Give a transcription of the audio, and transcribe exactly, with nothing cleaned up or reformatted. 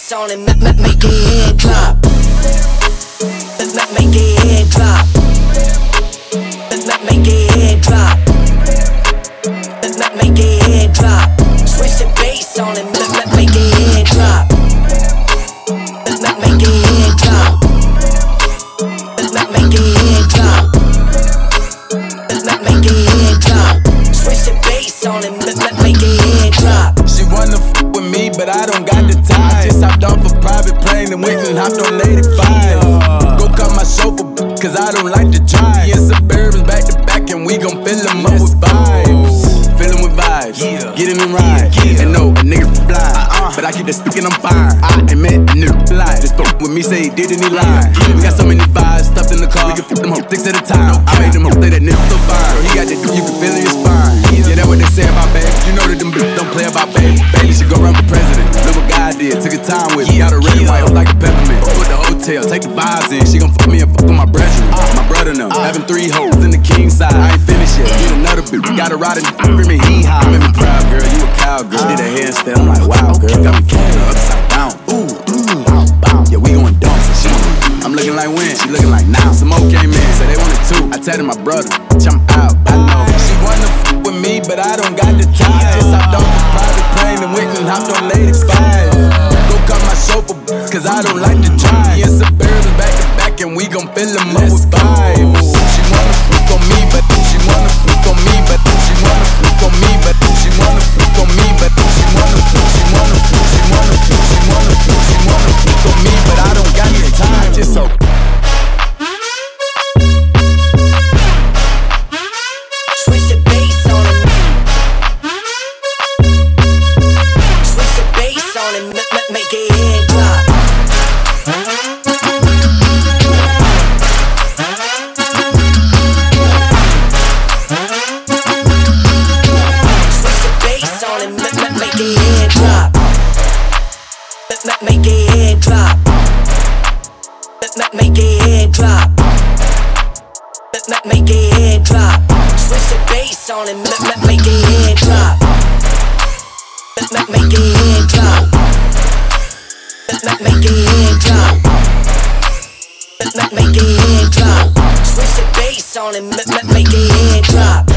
bass on it, make, make, make your head drop. Make, make, make your head drop. Make, make, make your head drop. Make, make, make your head drop. Switch the bass on it, make, make, make your head drop. Make, make, make your head drop. Make, make, make your head drop. Make, make, make your head drop. Switch the bass on it, make, make, make your head drop. She wanna f with me, but I don't got the time. I just hopped off a private plane and went and hopped on eighty-five. Go cut my chauffeur, cause I don't like to drive. Me and Suburbans back to back, and we gon' fill them up with vibes. Fill them with vibes, get in the ride. And no, a nigga fly, but I keep the stick and I'm fire. I admit, a nigga fly. Just spoke with me, say he did and he lied. We got so many vibes stuffed in the car, we can flip them hoes six at a time. I made them hoes say that nigga so fine. He got the dude, you can feel in your spine. Yeah, that's what they say about baby. You know that them bitches don't play about baby. Baby should go run for president. Look what God did, took his time with me. Got a red and white like a peppermint. Put the hotel, take the vibes in. She gon' fuck me and fuck with my brethren. My brother know, having three hoes in the king side. I ain't finished yet, get another bitch. Got a ride and screaming hee haw. Made me proud, girl, you a cowgirl. Did a handstand, I'm like, wow, girl. Got me kicking her upside down. Ooh, ooh, bow, bow. Yeah, we going dumb, so she. I'm looking like when, she looking like now. Some more came in, so they wanted two. I tatted my brother, jump out, I know. She wanna f with me, but I don't got the time. Just hopped off a private plane and went and hopped on eighty-five. Go cut my chauffeur, cause I don't like to drive. Me and Suburbans back to back, and we gon' fill them up with vibes. She wanna freak on me, but she wanna freak on me, but she wanna freak on me, but she wanna freak on me, but she wanna freak, she wanna freak, she wanna freak, she wanna freak, she wanna freak on me, but I don't got the time. Just so. Switch the bass on it. Switch the bass on it, make, make, make your head drop. Switch the bass on it, make, make, make your head drop. Make, make, make your head drop. Make, make, make your head drop. Make, make, make your head drop. Switch the bass on it, make, make, make your head drop. Make, make, make your head drop. Make, make, make your head drop. Make, make, make your head drop. Switch the bass on it, make, make, make your head drop.